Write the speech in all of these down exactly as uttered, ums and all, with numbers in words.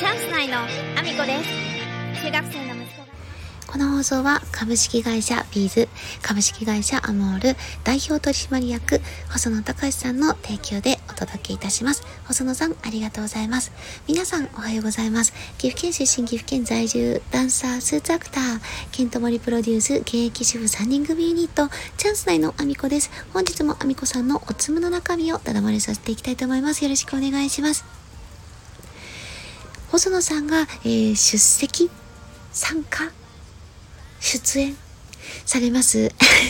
チャンス内のアミコです。中学生の息子が。 この放送は株式会社ビーズ、株式会社アモール代表取締役細野隆さんの提供でお届けいたします。細野さんありがとうございます。皆さんおはようございます。岐阜県出身、岐阜県在住、ダンサー、スーツアクター、ケントモリプロデュース、現役主婦さんにん組ユニット、チャンス内のアミコです。本日もアミコさんのおつむの中身をただ漏れさせていきたいと思います。よろしくお願いします。細野さんが、えー、出席参加出演されます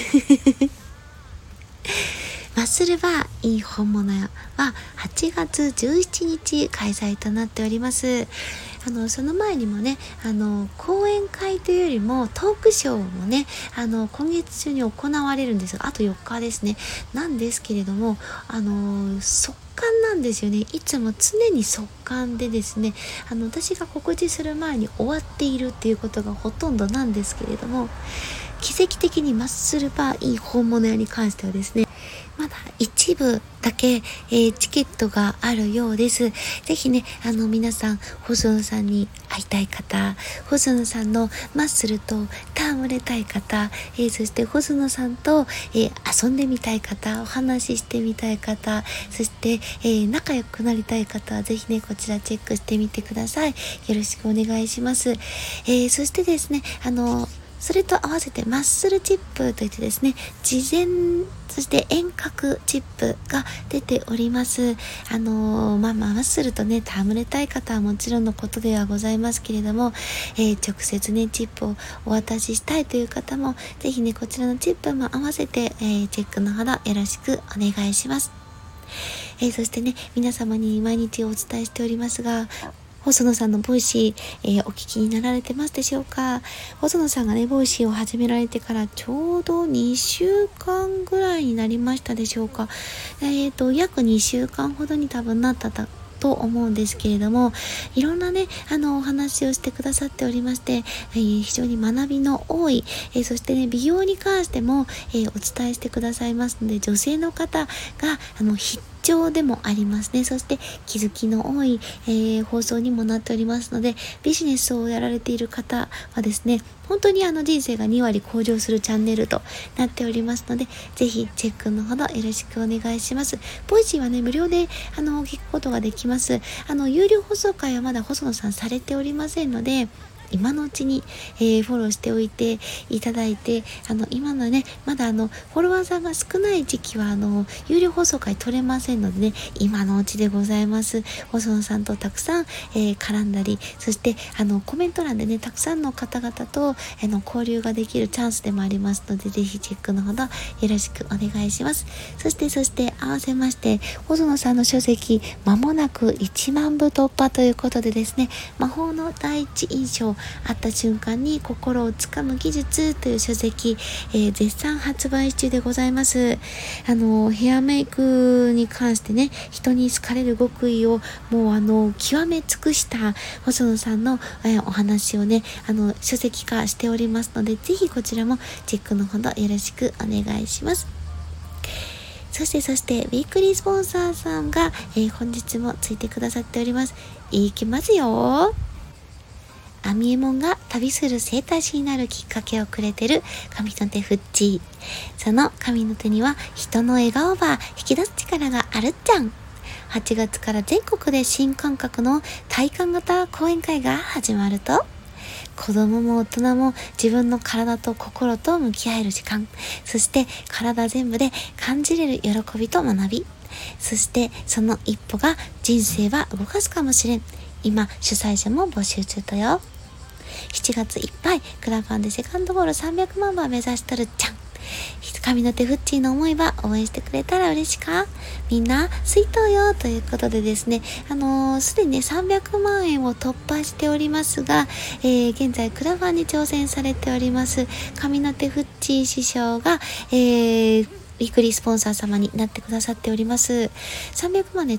マッスルバーイン本物屋ははちがつじゅうしちにち開催となっております。あのその前にもね、あの講演会というよりもトークショーもね、あの今月中に行われるんですが、あとよっかですね。なんですけれども、あの速乾なんですよね。いつも常に速乾でですね、あの私が告知する前に終わっているっていうことがほとんどなんですけれども、奇跡的にマッスルバーイン本物屋に関してはですね、まだ一部だけ、えー、チケットがあるようです。ぜひね、あの皆さん、細野さんに会いたい方、細野さんのマッスルと戯れたい方、えー、そして細野さんと、えー、遊んでみたい方、お話ししてみたい方、そして、えー、仲良くなりたい方はぜひね、こちらチェックしてみてください。よろしくお願いします。えー、そしてですね、あのそれと合わせてマッスルチップといってですね、事前そして遠隔チップが出ております。あのー、まあまあマッスルとね戯れたい方はもちろんのことではございますけれども、えー、直接ねチップをお渡ししたいという方もぜひねこちらのチップも合わせて、えー、チェックのほどよろしくお願いします。えー、そしてね皆様に毎日お伝えしておりますが、細野さんのボイシー、えー、お聞きになられてますでしょうか。細野さんがねボイシーを始められてからちょうどにしゅうかんぐらいになりましたでしょうか。えーと約にしゅうかんほどに多分なったと思うんですけれども、いろんなねあのお話をしてくださっておりまして、えー、非常に学びの多い、えー、そしてね美容に関しても、えー、お伝えしてくださいますので、女性の方があの必要でもありますね。そして気づきの多い、えー、放送にもなっておりますので、ビジネスをやられている方はですね、本当にあの人生がにわり向上するチャンネルとなっておりますので、ぜひチェックのほどよろしくお願いします。ボイシーはね無料であの聞くことができます。あの有料放送回はまだ細野さんされておりませんので、今のうちに、えー、フォローしておいていただいて、あの今のねまだあのフォロワーさんが少ない時期はあの有料放送回取れませんのでね、今のうちでございます。細野さんとたくさん、えー、絡んだり、そしてあのコメント欄でねたくさんの方々とあの交流ができるチャンスでもありますので、ぜひチェックのほどよろしくお願いします。そしてそして合わせまして、細野さんの書籍まもなくいちまんぶ突破ということでですね、魔法の第一印象、会った瞬間に心をつかむ技術という書籍、えー、絶賛発売中でございます。あのヘアメイクに関してね、人に好かれる極意をもうあの極め尽くした細野さんの、えー、お話をねあの書籍化しておりますので、ぜひこちらもチェックのほどよろしくお願いします。そしてそしてウィークリースポンサーさんが、えー、本日もついてくださっております。いきますよ。アミエモンが旅する生態師になるきっかけをくれてる神の手フッチー。その神の手には人の笑顔ば引き出す力があるっちゃん。はちがつから全国で新感覚の体感型講演会が始まると、子供も大人も自分の体と心と向き合える時間、そして体全部で感じれる喜びと学び、そしてその一歩が人生は動かすかもしれん。今主催者も募集中だよ。しちがついっぱいクラファンでセカンドゴールさんびゃくまんば目指しとるっちゃん。神の手フッチーの思いは応援してくれたら嬉しか。みんな水筒よということでですね、あのー、すでにねさんびゃくまんえんを突破しておりますが、えー、現在クラファンに挑戦されております神の手フッチー師匠が、えーウィークリースポンサー様になってくださっております。さんびゃくまんね突破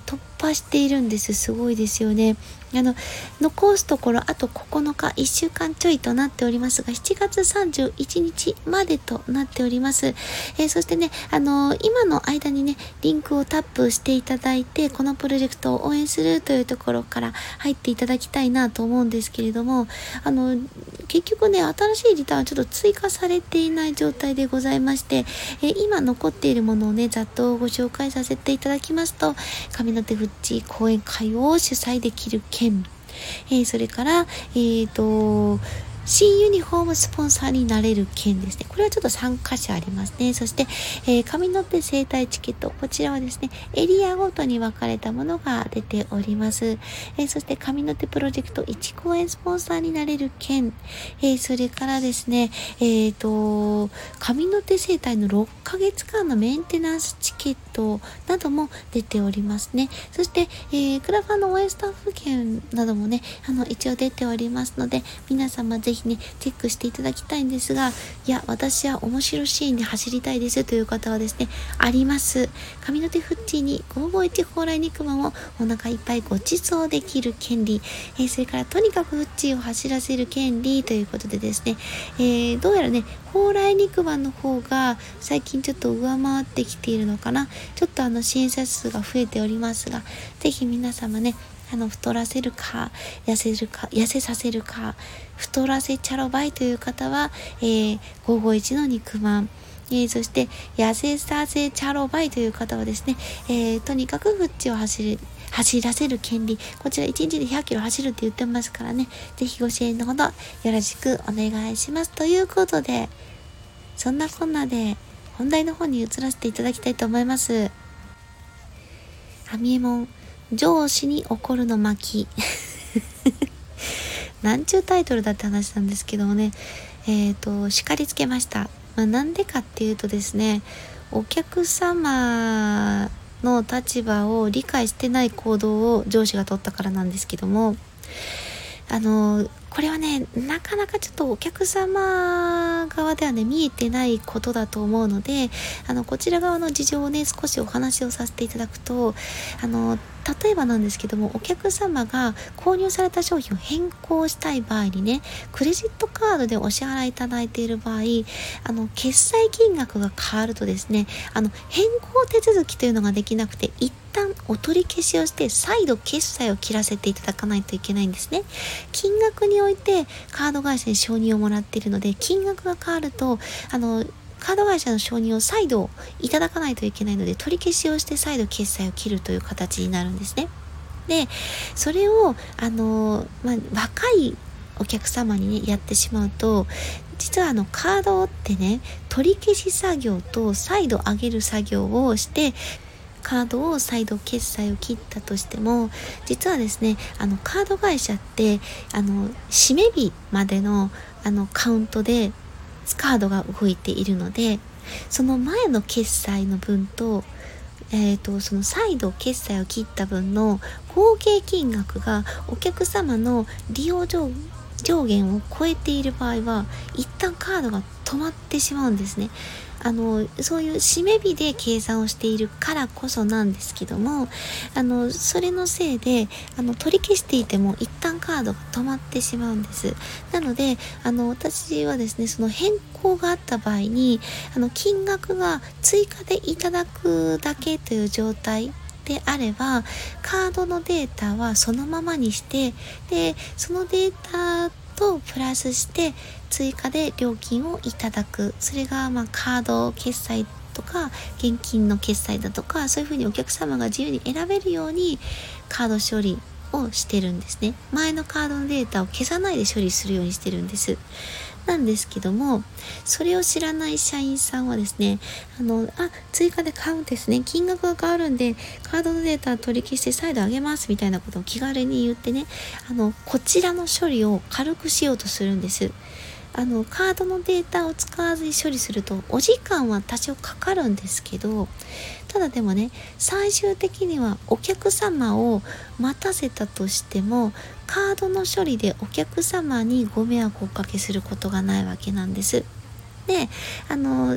破しているんです。すごいですよね。あの残すところあとここのか、いっしゅうかんちょいとなっておりますが、しちがつさんじゅういちにちまでとなっております。えー、そしてね、あのー、今の間にねリンクをタップしていただいて、このプロジェクトを応援するというところから入っていただきたいなと思うんですけれども、あのー、結局ね新しいリターンはちょっと追加されていない状態でございまして、えー、今残っているものをねざっとご紹介させていただきますと、神の手フッチ講演会を主催できる件、えー、それから、えーと、新ユニフォームスポンサーになれる件ですね。これはちょっとさんかしょありますね。そして、えー、神の手生態チケット。こちらはですね、エリアごとに分かれたものが出ております。えー、そして、神の手プロジェクトいち公演スポンサーになれる件。えー、それからですね、えーと、神の手生態のろっかげつかんのメンテナンスチケットなども出ておりますね。そして、えー、クラファンの応援スタッフ券などもね、あの、一応出ておりますので、皆様ぜひぜひねチェックしていただきたいんですが、いや私は面白シーンで走りたいですという方はですね、あります。神の手フッチーにごーごーいち蓬莱肉まんをお腹いっぱいご馳走できる権利、えー、それからとにかくフッチーを走らせる権利ということでですね、えー、どうやらね蓬莱肉まんの方が最近ちょっと上回ってきているのかな。ちょっとあの支援者数が増えておりますが、ぜひ皆様ね、あの太らせるか痩せるか痩せさせるか太らせチャロバイという方は、えー、ごーごーいちの肉まん、えー、そして痩せさせチャロバイという方はですね、えー、とにかくフッチを走る走らせる権利、こちらいちにちでひゃっキロ走るって言ってますからね、ぜひご支援のほどよろしくお願いしますということで、そんなこんなで本題の方に移らせていただきたいと思います。アミエモン上司に怒るの巻なんちゅうタイトルだって話なんですけどもね、えっと叱りつけました。まあ、なんでかっていうとですね、お客様の立場を理解してない行動を上司が取ったからなんですけども、あのこれはねなかなかちょっとお客様側ではね見えてないことだと思うので、あのこちら側の事情をね少しお話をさせていただくと、あの例えばなんですけども、お客様が購入された商品を変更したい場合にね、クレジットカードでお支払いいただいている場合、あの決済金額が変わるとですね、あの変更手続きというのができなくて、一旦お取り消しをして再度決済を切らせていただかないといけないんですね。金額においてカード会社に承認をもらっているので、金額が変わるとあのカード会社の承認を再度いただかないといけないので、取り消しをして再度決済を切るという形になるんですね。でそれをあの、まあ、若いお客様にねやってしまうと、実はあのカードってね、取り消し作業と再度上げる作業をして、カードを再度決済を切ったとしても、実はですね、あのカード会社ってあの締め日までのあのカウントでカードが動いているので、その前の決済の分と、えーと、その再度決済を切った分の合計金額がお客様の利用上上限を超えている場合は、一旦カードが止まってしまうんですね。あのそういう締め日で計算をしているからこそなんですけども、あのそれのせいであの取り消していても一旦カードが止まってしまうんです。なのであの私はですね、その変更があった場合にあの金額が追加でいただくだけという状態であれば、カードのデータはそのままにして、でそのデータとプラスして追加で料金をいただく。それがまあカード決済とか現金の決済だとか、そういうふうにお客様が自由に選べるようにカード処理をしてるんですね。前のカードのデータを消さないで処理するようにしてるんです。なんですけども、それを知らない社員さんはですね、あのあ追加で買うんですね、金額が変わるんでカードのデータ取り消して再度上げますみたいなことを気軽に言ってね、あのこちらの処理を軽くしようとするんです。あのカードのデータを使わずに処理するとお時間は多少かかるんですけど、ただでもね、最終的にはお客様を待たせたとしてもカードの処理でお客様にご迷惑をおかけすることがないわけなんです。で、あの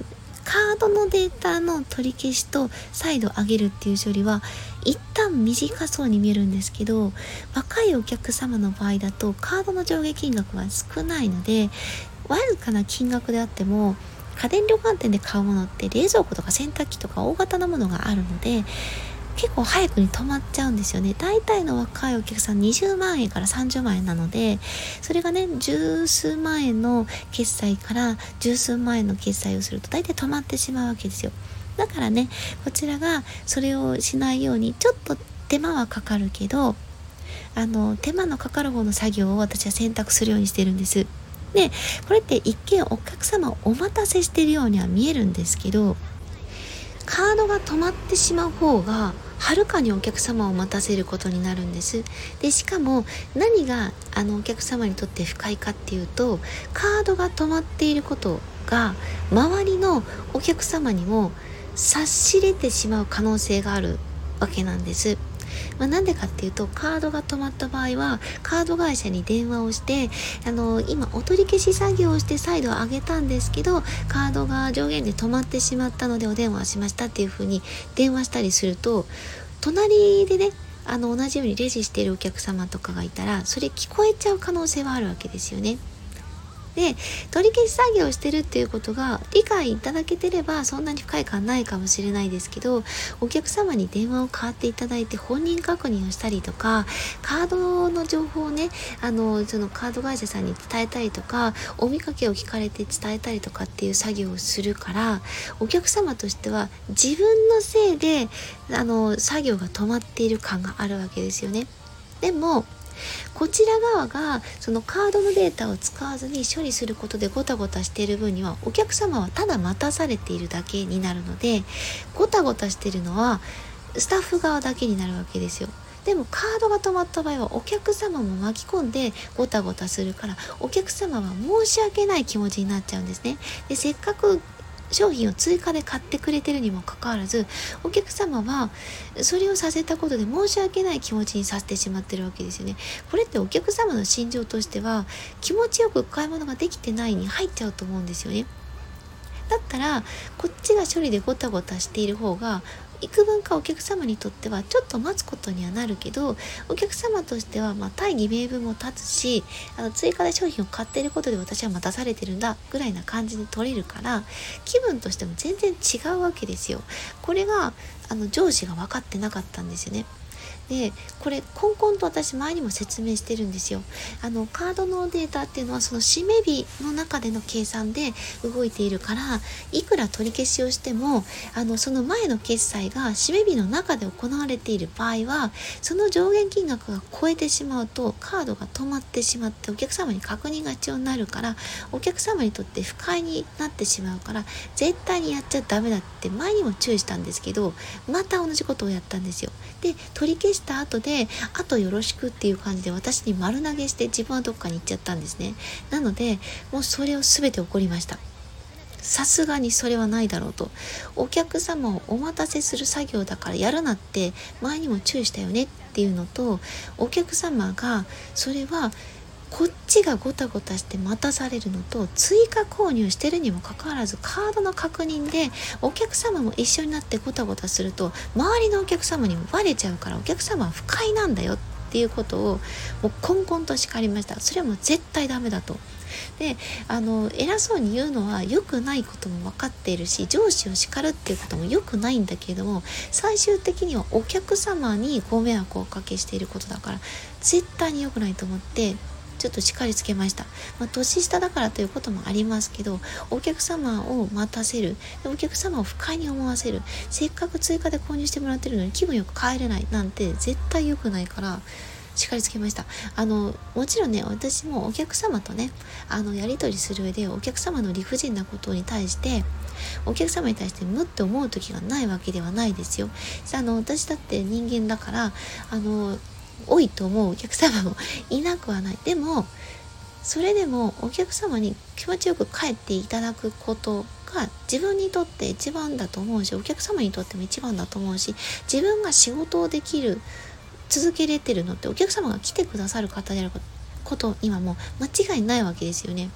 カードのデータの取り消しと再度上げるっていう処理は一旦短そうに見えるんですけど、若いお客様の場合だとカードの上下金額は少ないので、わずかな金額であっても家電量販店で買うものって冷蔵庫とか洗濯機とか大型なものがあるので結構早くに止まっちゃうんですよね。大体の若いお客さんにじゅうまんえんからさんじゅうまんえんなので、それがね十数万円の決済から十数万円の決済をすると大体止まってしまうわけですよ。だからね、こちらがそれをしないようにちょっと手間はかかるけど、あの手間のかかる方の作業を私は選択するようにしてるんです。で、これって一見お客様をお待たせしているようには見えるんですけど、カードが止まってしまう方がはるかにお客様を待たせることになるんです。で、しかも何があのお客様にとって不快かっていうと、カードが止まっていることが周りのお客様にも察しれてしまう可能性があるわけなんです。まあ、なんでかっていうと、カードが止まった場合はカード会社に電話をして、あの今お取り消し作業をして再度上げたんですけどカードが上限で止まってしまったのでお電話しましたっていう風に電話したりすると、隣でねあの同じようにレジしているお客様とかがいたらそれ聞こえちゃう可能性はあるわけですよね。で、取り消し作業をしてるっていうことが理解いただけてればそんなに不快感ないかもしれないですけど、お客様に電話を代わっていただいて本人確認をしたりとか、カードの情報をねあのそのカード会社さんに伝えたりとか、お見かけを聞かれて伝えたりとかっていう作業をするから、お客様としては自分のせいであの作業が止まっている感があるわけですよね。でもこちら側がそのカードのデータを使わずに処理することでゴタゴタしている分にはお客様はただ待たされているだけになるので、ゴタゴタしているのはスタッフ側だけになるわけですよ。でもカードが止まった場合はお客様も巻き込んでゴタゴタするから、お客様は申し訳ない気持ちになっちゃうんですね。で、せっかく商品を追加で買ってくれてるにもかかわらず、お客様はそれをさせたことで申し訳ない気持ちにさせてしまってるわけですよね。これってお客様の心情としては気持ちよく買い物ができてないに入っちゃうと思うんですよね。だったらこっちが処理でゴタゴタしている方が幾分かお客様にとってはちょっと待つことにはなるけど、お客様としてはまあ大義名分も立つし、あの追加で商品を買っていることで私は待たされてるんだぐらいな感じで取れるから、気分としても全然違うわけですよ。これがあの上司が分かってなかったんですよね。で、これコンコンと私前にも説明してるんですよ。あのカードのデータっていうのはその締め日の中での計算で動いているから、いくら取り消しをしてもあのその前の決済が締め日の中で行われている場合は、その上限金額が超えてしまうとカードが止まってしまってお客様に確認が必要になるから、お客様にとって不快になってしまうから絶対にやっちゃダメだって前にも注意したんですけど、また同じことをやったんですよ。で、取り消した後であとよろしくっていう感じで私に丸投げして自分はどっかに行っちゃったんですね。なのでもうそれを全て怒りました。さすがにそれはないだろうと。お客様をお待たせする作業だからやるなって前にも注意したよねっていうのと、お客様がそれはこっちがゴタゴタして待たされるのと、追加購入してるにもかかわらずカードの確認でお客様も一緒になってゴタゴタすると周りのお客様にもバレちゃうから、お客様は不快なんだよっていうことをもうコンコンと叱りました。それはもう絶対ダメだと。で、あの偉そうに言うのは良くないことも分かっているし、上司を叱るっていうことも良くないんだけれども、最終的にはお客様にご迷惑をおかけしていることだから絶対に良くないと思ってちょっと叱りつけました。まあ、年下だからということもありますけど、お客様を待たせる、お客様を不快に思わせる、せっかく追加で購入してもらってるのに気分よく帰れないなんて絶対良くないから叱りつけました。あのもちろんね、私もお客様とねあのやり取りする上でお客様の理不尽なことに対してお客様に対してムって思う時がないわけではないですよ。あの私だって人間だからあの多いと思うお客様もいなくはない。でもそれでもお客様に気持ちよく帰っていただくことが自分にとって一番だと思うし、お客様にとっても一番だと思うし、自分が仕事をできる続けれてるのってお客様が来てくださる方であることにはもう間違いないわけですよね。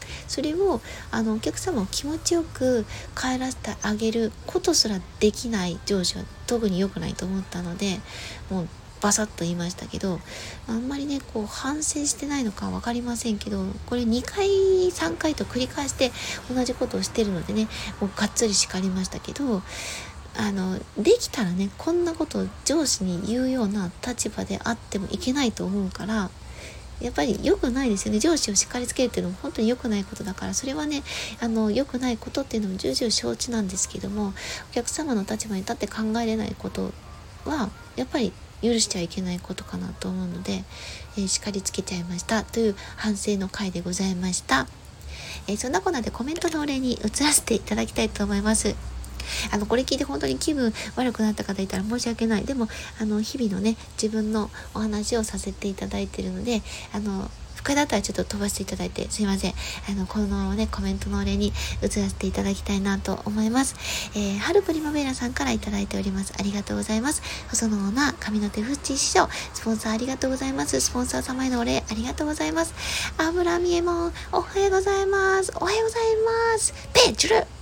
それをあのお客様を気持ちよく帰らせてあげることすらできない上司は特に良くないと思ったので、もうバサッと言いましたけど、あんまりねこう反省してないのか分かりませんけど、これにかいさんかいと繰り返して同じことをしてるのでね、もうがっつり叱りましたけど、あのできたらねこんなことを上司に言うような立場であってもいけないと思うから、やっぱり良くないですよね。上司を叱りつけるっていうのも本当に良くないことだから、それはねあの良くないことっていうのも重々承知なんですけども、お客様の立場に立って考えれないことはやっぱり許しちゃいけないことかなと思うので、えー、叱りつけちゃいましたという反省の回でございました。えー、そんなこんなでコメントのお礼に移らせていただきたいと思います。あのこれ聞いて本当に気分悪くなった方いたら申し訳ない。でもあの日々のね自分のお話をさせていただいているので、あの不快だったらちょっと飛ばしていただいてすいません。あのこのねコメントのお礼に移らせていただきたいなと思います。えー、春プリマベラさんからいただいております。ありがとうございます。細野オーナー神の手フッチ師匠スポンサーありがとうございます。スポンサー様へのお礼ありがとうございます。油見えもんおはようございます。おはようございます。ペンチュル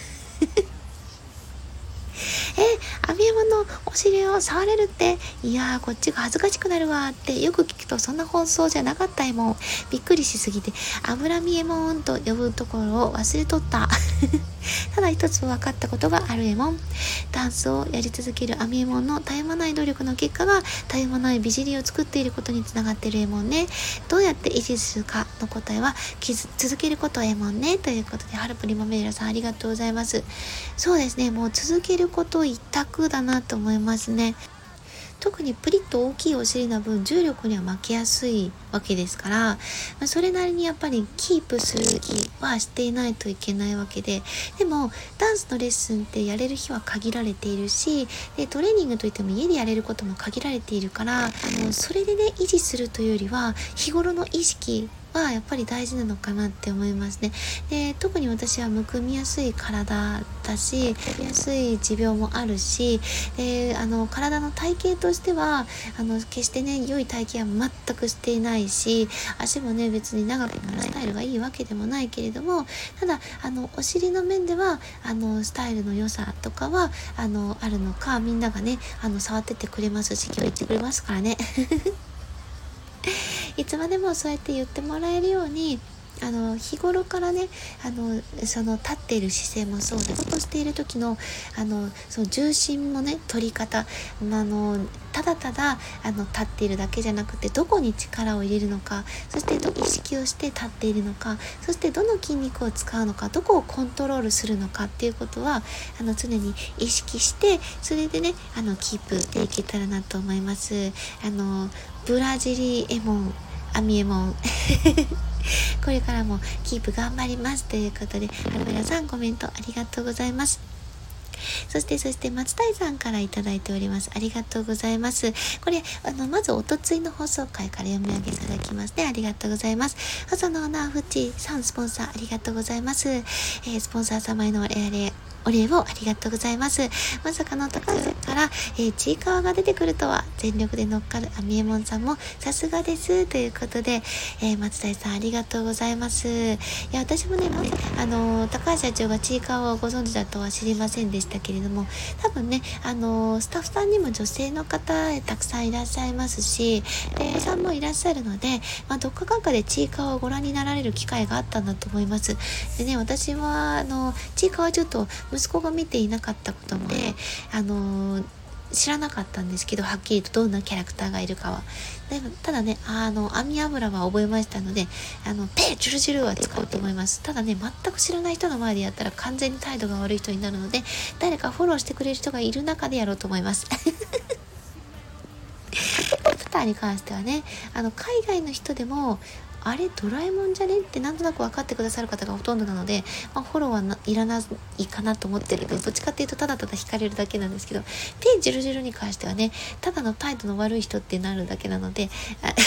え、アミエモンのお尻を触れるって、いやーこっちが恥ずかしくなるわってよく聞くと、そんな放送じゃなかったえもん。びっくりしすぎて油見えもんと呼ぶところを忘れとったただ一つ分かったことがあるえもん。ダンスをやり続けるアミエモンの絶え間ない努力の結果が絶え間ない美尻を作っていることにつながっているえもんね。どうやって維持するかの答えは続けることえもんね。ということでハルプリマメイラさんありがとうございます。そうですね、もう続けること一択だなと思いますね。特にプリッと大きいお尻の分重力には負けやすいわけですから、それなりにやっぱりキープする気はしていないといけないわけで、でもダンスのレッスンってやれる日は限られているし、でトレーニングといっても家でやれることも限られているから、あのそれでね維持するというよりは日頃の意識はやっぱり大事なのかなって思いますね。で特に私はむくみやすい体だし、むくみやすい持病もあるし、であの体の体型としてはあの決してね良い体型は全くしていないし、足もね別に長くなるスタイルがいいわけでもないけれども、ただあのお尻の面ではあのスタイルの良さとかはあのあるのか、みんながねあの触ってってくれますし、今日言ってくれますからねいつまでもそうやって言ってもらえるように、あの日頃からねあのその立っている姿勢もそうです。としている時のあのその重心もね取り方、あのただただあの立っているだけじゃなくて、どこに力を入れるのか、そして意識をして立っているのか、そしてどの筋肉を使うのか、どこをコントロールするのかっていうことはあの常に意識して、それでねあのキープしていけたらなと思います。あのブラジリエモンアミエモンこれからもキープ頑張りますということで、はるべらさんコメントありがとうございます。そしてそして松谷さんからいただいております。ありがとうございます。これあのまずおとついの放送回から読み上げいただきますね。ありがとうございます。細野ナーフチさんスポンサーありがとうございます。えー、スポンサー様へのお礼お礼をありがとうございます。まさかの高橋さんから、えー、ちいかわが出てくるとは、全力で乗っかるあみえもんさんもさすがですということで、えー、松谷さんありがとうございます。いや私もね、あのー、高橋社長がちいかわをご存知だとは知りませんでしたけれども、多分ね、あのー、スタッフさんにも女性の方たくさんいらっしゃいますし、えー、さんもいらっしゃるので、まあ、どっかかんかでちいかわをご覧になられる機会があったんだと思います。でね、私はあのちいかわちょっと息子が見ていなかったことで、あのー、知らなかったんですけど、はっきりとどんなキャラクターがいるかは。でもただね、あの網油は覚えましたので、あのペーチュルジュルは使おうと思います。ただね、全く知らない人の前でやったら完全に態度が悪い人になるので、誰かフォローしてくれる人がいる中でやろうと思いますポスターに関してはね、あの海外の人でもあれドラえもんじゃねってなんとなく分かってくださる方がほとんどなので、まあ、フォローはないらないかなと思ってるけど、どっちかっていうとただただ惹かれるだけなんですけど、ペンジルジルに関してはね、ただの態度の悪い人ってなるだけなので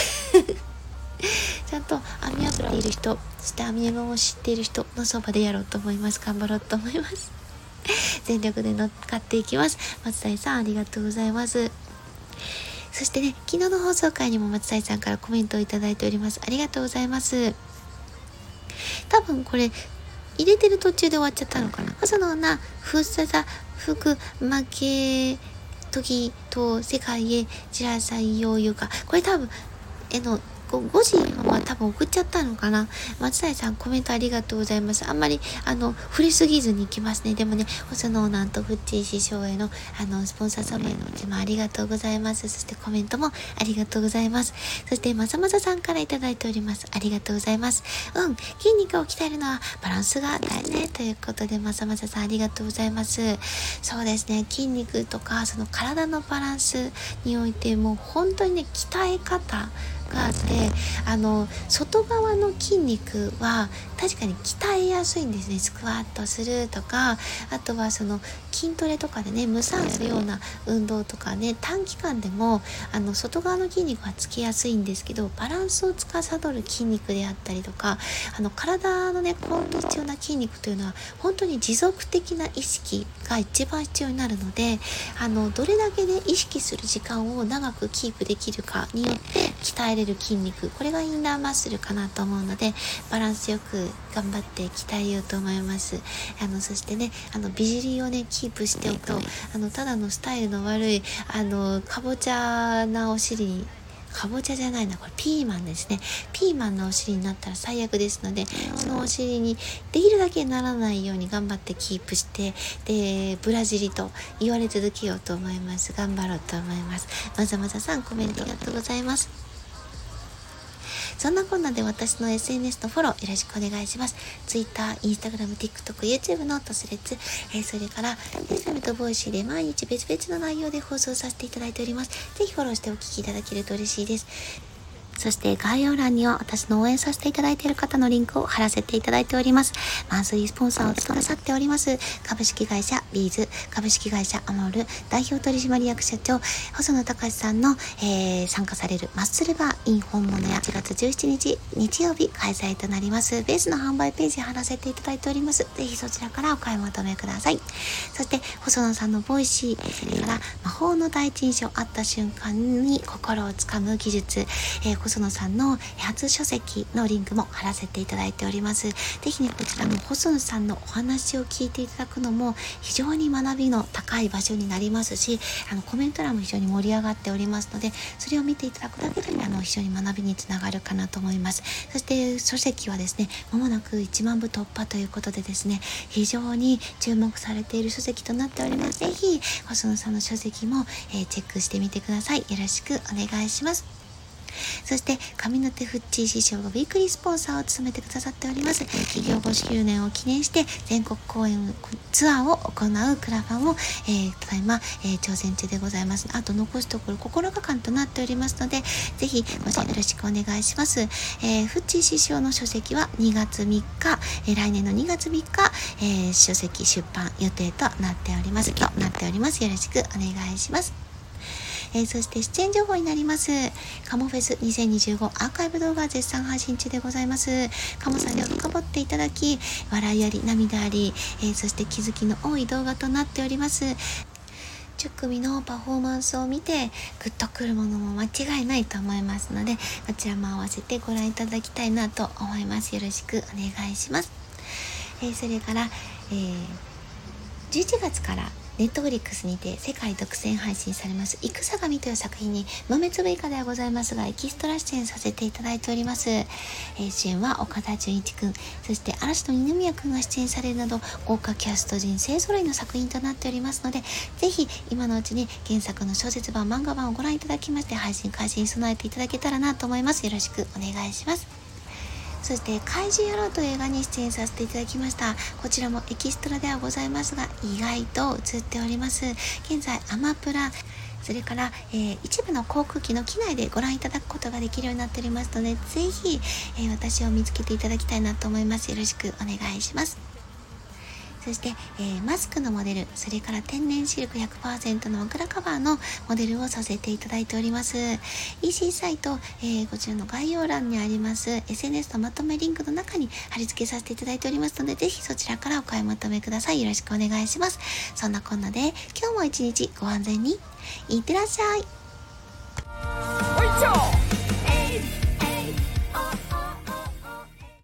ちゃんと網油をいる人、そして網エモンを知っている人のそばでやろうと思います。頑張ろうと思います全力で乗っかっていきます。松谷さんありがとうございます。そしてね、昨日の放送回にも松谷さんからコメントをいただいております。ありがとうございます。 多分これ入れてる途中で終わっちゃったのかな。細野なふっささ服負け時と世界へ散らさいよういうか、これ多分えのごじは多分送っちゃったのかな。松谷さんコメントありがとうございます。あんまりあの触れすぎずにいきますね。でもね、細野なんとフッチー師匠へのあのスポンサー様へのうちもありがとうございます。そしてコメントもありがとうございます。そしてまさまささんからいただいております。ありがとうございます。うん、筋肉を鍛えるのはバランスが大事ねということで、まさまささんありがとうございます。そうですね、筋肉とかその体のバランスにおいてもう本当にね、鍛え方があって、あの外側の筋肉は確かに鍛えやすいんですね。スクワットするとか、あとはその筋トレとかでね、無酸素ような運動とかね、短期間でもあの外側の筋肉はつきやすいんですけど、バランスを司る筋肉であったりとか、あの体のねコントに必要な筋肉というのは本当に持続的な意識が一番必要になるので、あのどれだけね意識する時間を長くキープできるかによって鍛えれる筋肉、これがインナーマッスルかなと思うので、バランスよく頑張って鍛えようと思います。あのそしてね、あの美尻をねキープしておくと、あのただのスタイルの悪いあのかぼちゃなお尻に、かぼちゃじゃないな、これピーマンですね。ピーマンのお尻になったら最悪ですので、そのお尻にできるだけならないように頑張ってキープして、でブラジリと言われ続けようと思います。頑張ろうと思います。まざまざさんコメントありがとうございます。そんなこんなで私の エスエヌエス のフォローよろしくお願いします。Twitter、Instagram、TikTok、YouTube のトスレッツ、えー、それから エスエム とボイシーで毎日別々の内容で放送させていただいております。ぜひフォローしてお聞きいただけると嬉しいです。そして概要欄には私の応援させていただいている方のリンクを貼らせていただいております。マンスリースポンサーを務めさっております株式会社ビーズ、株式会社アモール代表取締役社長細野隆さんの、えー、参加されるマッスルバー in 本物やいちがつじゅうしちにち日曜日開催となります。ベースの販売ページ貼らせていただいております。ぜひそちらからお買い求めください。そして細野さんのボイシー、それから魔法の第一印象会った瞬間に心をつかむ技術、えー細野さんの初書籍のリンクも貼らせていただいております。ぜひね、こちらの細野さんのお話を聞いていただくのも非常に学びの高い場所になりますし、あのコメント欄も非常に盛り上がっておりますので、それを見ていただくだけであの非常に学びにつながるかなと思います。そして書籍はですね、まもなくいちまんぶ突破ということでですね、非常に注目されている書籍となっております。ぜひ細野さんの書籍も、えー、チェックしてみてください。よろしくお願いします。そして神の手フッチー師匠がウィークリースポンサーを務めてくださっております。企業ごしゅうねんを記念して全国公演ツアーを行うクラファンを、えー、ただいま、えー、挑戦中でございます。あと残すところここのかかんとなっておりますので、ぜひご視聴よろしくお願いします。えー、フッチー師匠の書籍はにがつみっか、えー、来年のにがつみっか、えー、書籍出版予定となっておりますとなっております。よろしくお願いします。えー、そして出演情報になります。カモフェスにせんにじゅうごアーカイブ動画絶賛配信中でございます。カモさんに深掘っていただき、笑いあり涙あり、えー、そして気づきの多い動画となっております。じゅっくみのパフォーマンスを見てグッとくるものも間違いないと思いますので、こちらも合わせてご覧いただきたいなと思います。よろしくお願いします。えー、それから、えー、じゅういちがつからネットフリックスにて世界独占配信されます戦神という作品に豆粒以下ではございますがエキストラ出演させていただいております。えー、主演は岡田准一くん、そして嵐の二宮くんが出演されるなど豪華キャスト陣勢揃いの作品となっておりますので、ぜひ今のうちに原作の小説版漫画版をご覧いただきまして、配信開始に備えていただけたらなと思います。よろしくお願いします。そして怪獣野郎という映画に出演させていただきました。こちらもエキストラではございますが意外と映っております。現在アマプラ、それから、えー、一部の航空機の機内でご覧いただくことができるようになっておりますので、ぜひ、えー、私を見つけていただきたいなと思います。よろしくお願いします。そして、えー、マスクのモデル、それから天然シルク ひゃくパーセント の枕カバーのモデルをさせていただいております。イーシー サイト、えー、こちらの概要欄にあります エスエヌエス のまとめリンクの中に貼り付けさせていただいておりますので、ぜひそちらからお買い求めください。よろしくお願いします。そんなこんなで今日も一日ご安全にいってらっしゃい。